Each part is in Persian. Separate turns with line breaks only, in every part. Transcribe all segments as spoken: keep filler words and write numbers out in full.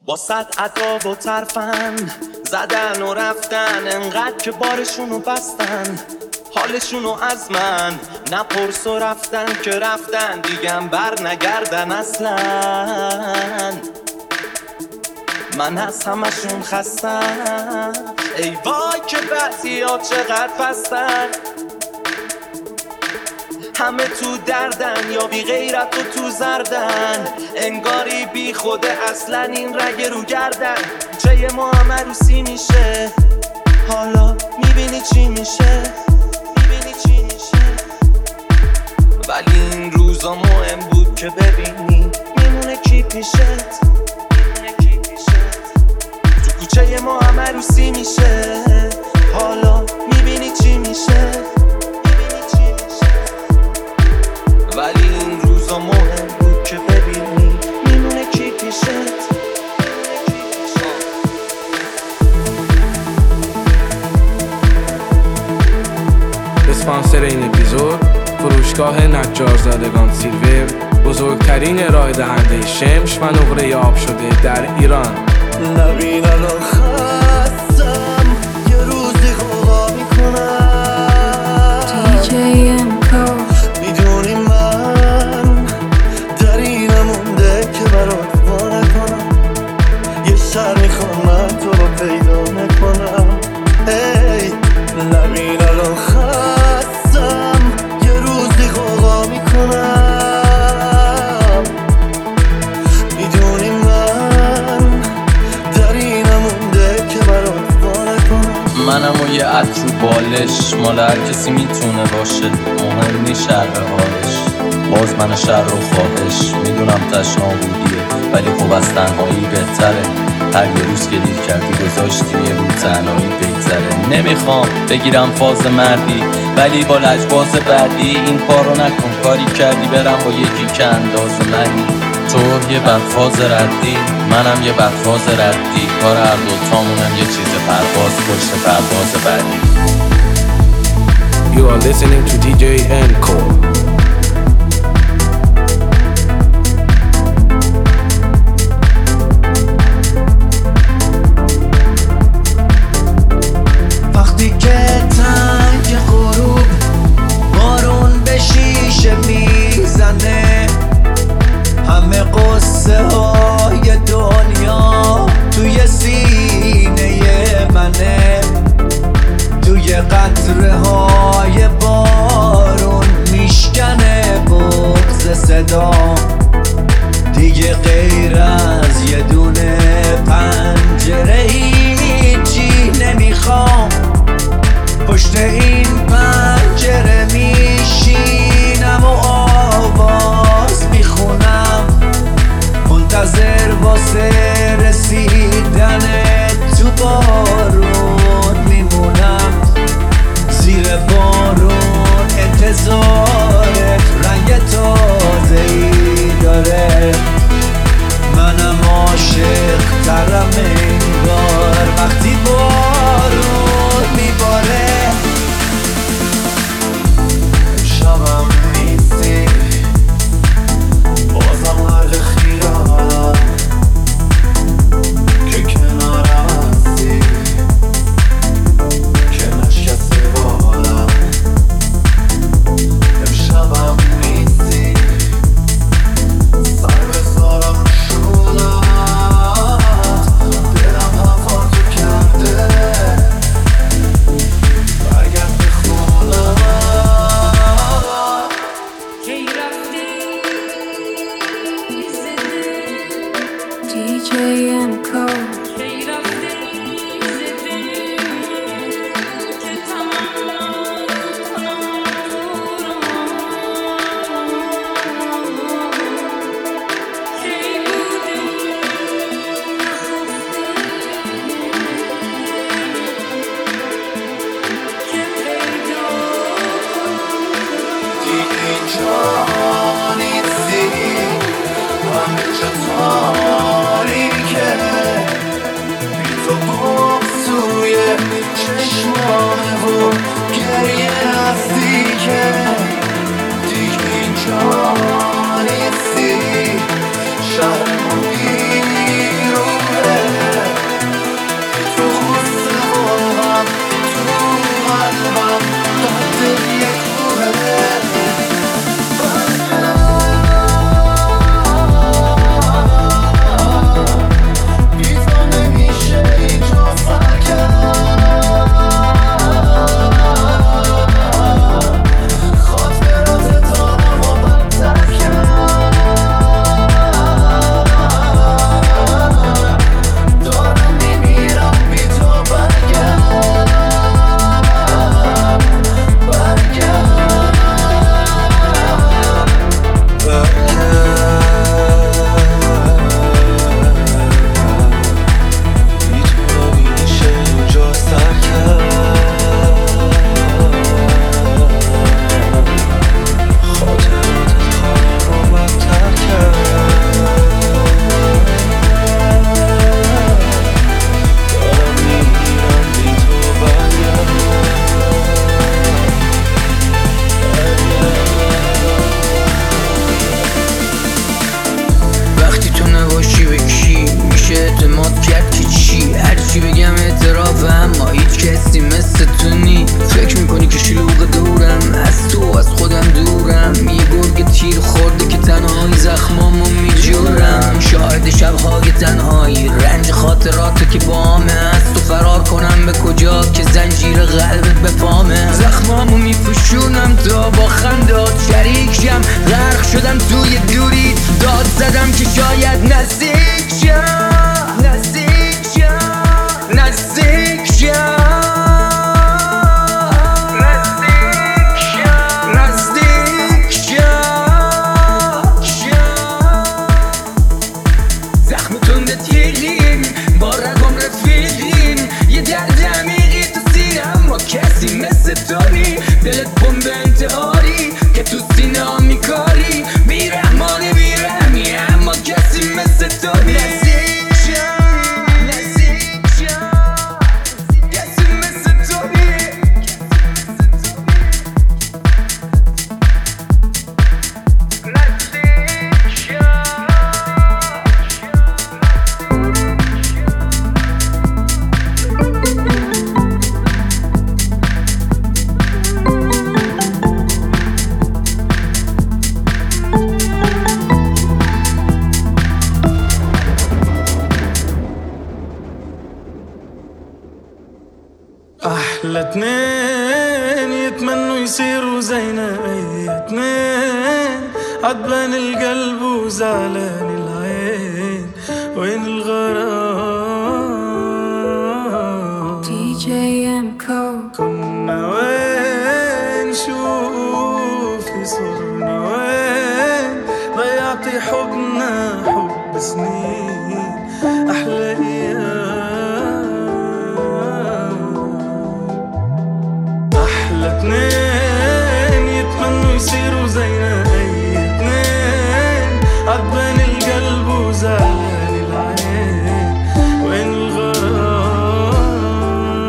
با صد عطا و ترفند زدن و رفتن، انقدر که بارشونو بستن حالشونو از من نپرس و رفتن که رفتن دیگم بر نگردن اصلا. من از همشون خستم، ای وای که بعضی ها چقدر پستن، همه تو دردن یا بی غیرت و تو زردن، انگاری بی خوده اصلا این رگ رو گردن. جای ما هم عروسی میشه، حالا میبینی چی میشه، میبینی چی میشه. ولی این روزا مهم بود که ببینی میمونه کی پیشت، میمونه کی پیشت. تو کوچه ما هم عروسی میشه، حالا میبینی چی میشه، ولی این روزا مهم بود که ببینی میمونه کی پیشت.
اسپانسر این اپیزود فروشگاه نجارزادگان سیلور، بزرگترین ارائه دهنده شمش و نقره آب شده در ایران.
نبین الان خستم، یه روزی خواه میکنم دی جی امکو. میدونی من در این مونده که برات وانه کنم، یه سر میخوام من تو رو پیدا نکنم. ای نبین الان خستم، یه روزی خواه میکنم. میدونی من در این مونده که برات وانه کنم.
منم و یه عطر بالش مال هر کسی میتونه باشه، مهم نی شر حالش. باز من شر و خواهش میدونم تشنابودیه، ولی خب از تنهایی بهتره. هر یه روز که دیر کردی گذاشتی یه روز تنهایی بگذره. نمیخوام بگیرم فاز مردی، ولی با لجباز بردی این کارو نکن. کاری کردی برم با یکی که انداز منی. تو یه بدفاز ردی، منم یه بدفاز ردی. کار هر دوتامونم یه چیز پرواز پشت پرواز بعدی.
You are listening to دی جی Enco.
وقتی که تنگ غروب بارون به شیشه میزنه، همه قصه های دنیا توی سینه منه. توی قطره های بارون میشکنه بغض صدا، دیگه غیر از یه دونه پنجره هیچی نمیخوام. پشت این پنجره میشینم و آواز میخونم، منتظر واسه رسیدن تو بارون میمونم. زیر بارون انتظارت رنگ تازه‌ای داره، منم عاشق ترم انگار وقتی بارون میباره. شبم نیستی بازم غرق خیالم که کنارم هستی، که نشکسته بالم. امشبم نیستی سر بذارم شونت، دلم هفاتو کرده برگرد به خونم.
کی رفتی زده دی جی امکو. کی رفتی زده که تمام کنم تو رو. کی بودی نخفته که پیدا
دیگه اینجا نیستی، همه جا تاریکه، بی تو بغض توی چشمانه و گریه هستی که دیگه اینجا نیستی. شهر بیرون
تیر خورده که تنهایی زخمامو میجورم، شاهد شبهای تنهایی رنج خاطراتو که بامه، از تو فرار کنم به کجا که زنجیر قلبت به پامه، زخمامو میفشونم تا با خندات شریک شم، غرق شدم توی دوری داد زدم که شاید نزدیک شم نزدیک شم نزدیک شم دلت بمب انتحاری که تو سینه ها میکاری، بیرحمانه بیرحمی اما کسی مثل تو نیست. نزدیک شم نزدیک شم کسی مثل تو نیست. نزدیک شم.
أحلى اتنين يتمنوا يصيروا زينا أي اتنين، عدبان القلب وزعلان العين، وين الغرام
دي جي إم كو
كنا وين شوفي صرنا وين، ضيعتي حبنا حب سنين أحلى أيام. اتنين يتمنوا يصيروا زينا أي اتنين، عدبان القلب وزعلان العين، وين الغرام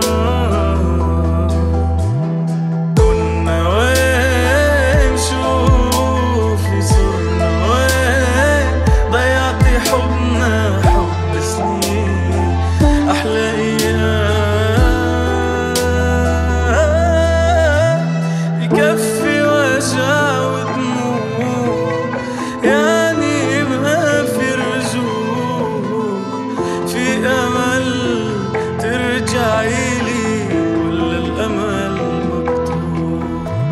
كنا وين شوفي صرنا وين، ضيعتي حبنا حب سنين أحلى أيام. يكفي وجع ودموع يعني ما في رجوع، في أمل ترجعي لي ولا الأمل مقطوع.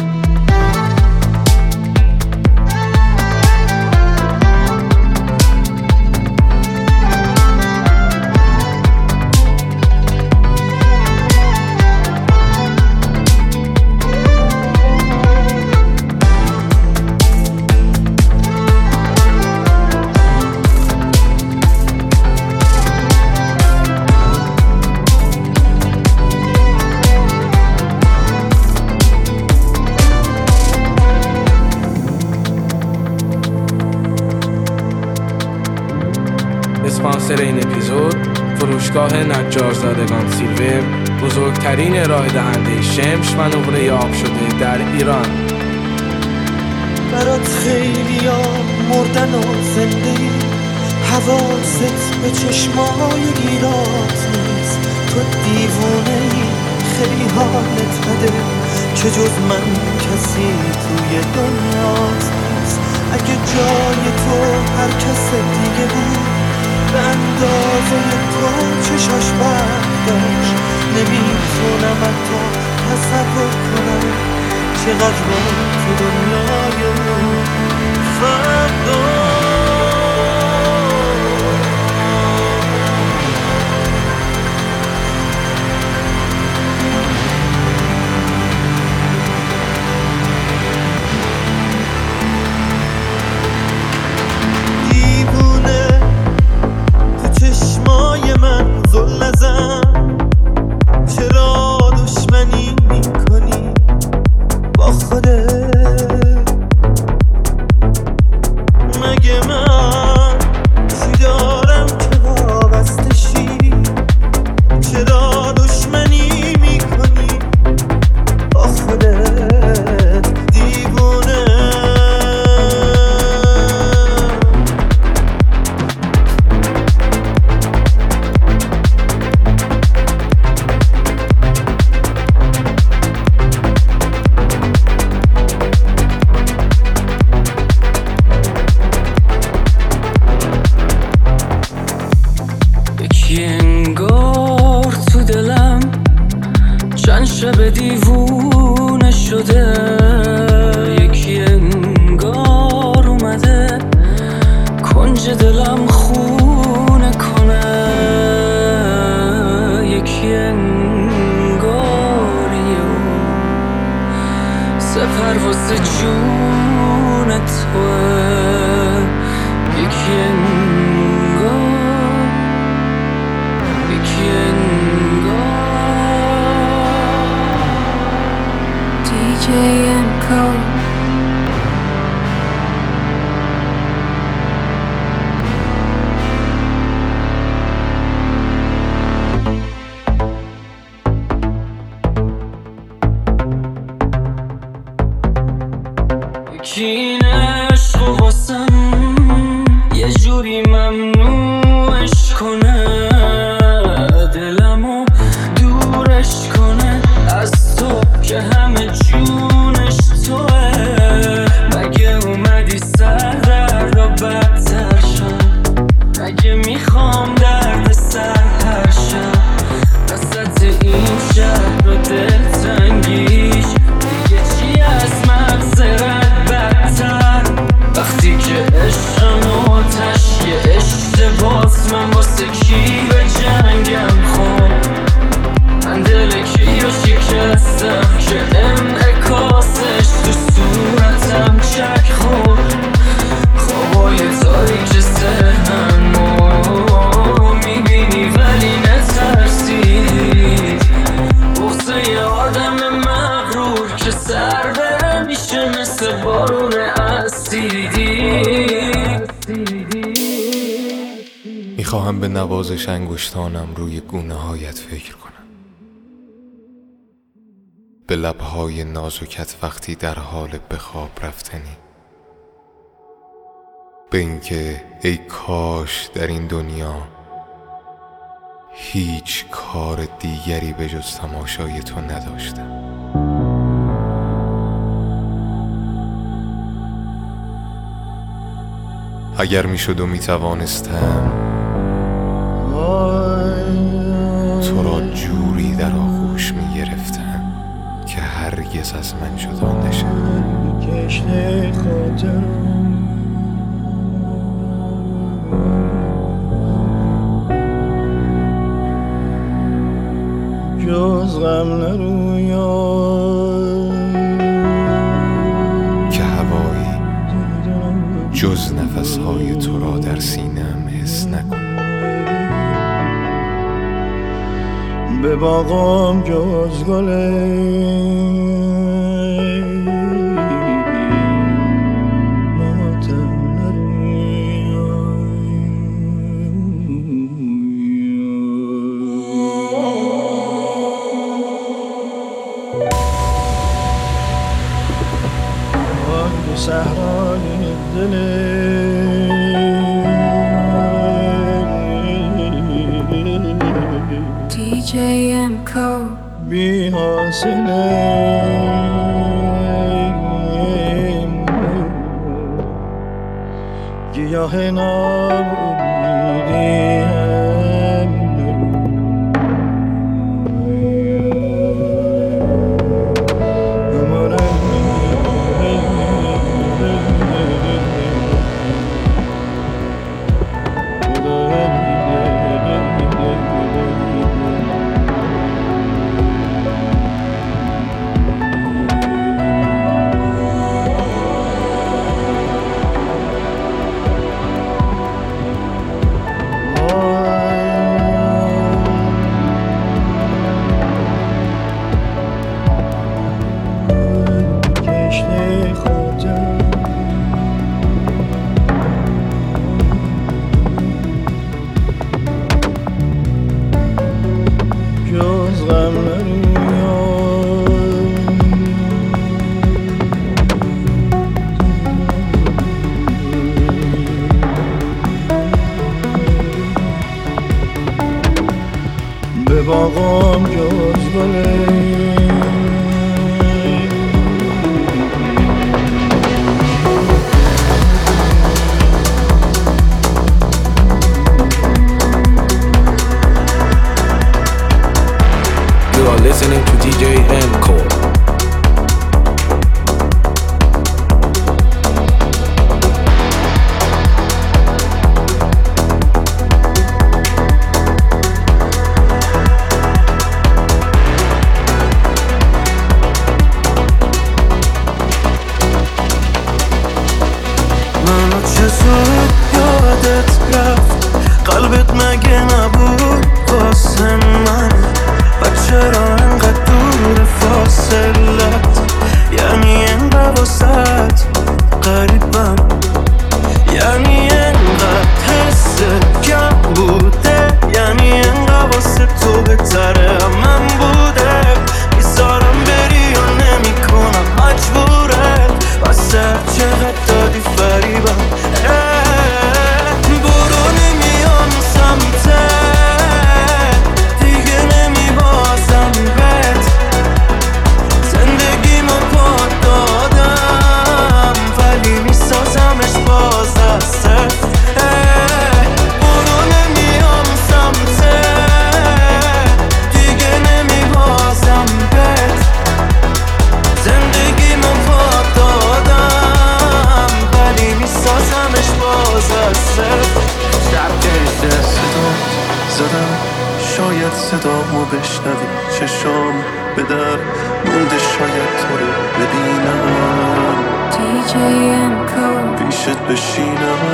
اسپانسر این اپیزود فروشگاه نجارزادگان سیلور، بزرگترین ارائه دهنده شمش و نقره آب شده در ایران.
برات خیلی ها مردن و زنده ای، حواست به چشمای گیرات نیست، تو دیوونه ای خیلی حالت بده که جز من کسی توی دنیات نیست. اگه جای تو هر کس دیگه بود به اندازه تو چشاش برداشت، نمیتونم حتی تصور کنم چقدر با تو دنیای فردا. زل نزن چرا دشمنی میکنی با خودت؟
واسه جون توه یکی انگار یکی انگار
دی جی ام Code.
یکی این عشق و واسم یه جوری ممنوعش کنه دلمو دورش کنه از تو که همه جونش توه مگه اومدی سر درد و بدتر شد مگه میخوام درد سر هر شب وسط این شهر و دلتنگیش دیگه چی از مغزرت بدتر وقتی که عشقم آتش یه اشتباس من واسه کی به جنگم خود من دل کیو شکستم که انعکاسش تو صورتم چک خورد خوابای تاریک ذهنمو میبینی ولی نترسی بغضه یه آدم مغرور که سر بره میشه مثل بارون اسیدی
میخواهم به نوازش انگشتانم روی گونه هایت فکر کنم به لبهای نازکت وقتی در حال به خواب رفتنی به اینکه ای کاش در این دنیا هیچ کار دیگری به جز تماشای تو نداشتم اگر میشد و میتوانستم تو را جوری در آغوش میگرفتم که هرگز از من جدا نشه
کشته خاطرم جز غم نرویان
که هوایی جز نفسهای تو را در سینه‌ام حس نکنم
به باغم جز گله صحرای دل
دی جی ام Code.
بی حاصله گیاه نامیدی به باغم جز گله
You are listening to دی جی ام Code.
مگه نبود واسه من و چرا انقدر دور فاصلت یعنی انقدر واسط قریبم یعنی انقدر حس کم بوده یعنی انقدر واسه تو بهتره من بوده میذارم بری و نمی کنم مجبوره واسه چقدر دادی فریبم برو نمیام سمته دیگه نمی بازم بهت زندگی ما پاد دادم ولی میسازمش باز از صفر برو نمیام سمته دیگه نمی بازم بهت زندگی ما پاد دادم ولی میسازمش باز از صفر شب که صدا زدم شاید صدامو بشنوی چشام به در مونده شاید تو رو ببینم
دی جی ام Code.
پیشت بشینم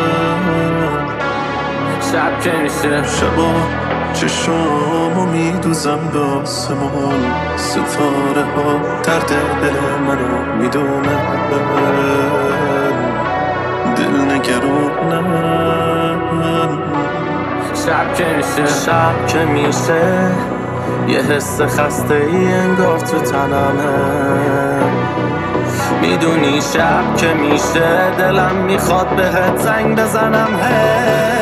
شب که میشه
شبا چشامو میدوزم به آسمان ستاره ها درد دل منو میدونن دل نگرونن
شب که میشه
شب که میشه یه حس خسته ای انگار تو تنمه
میدونی شب که میشه دلم میخواد بهت زنگ بزنم هی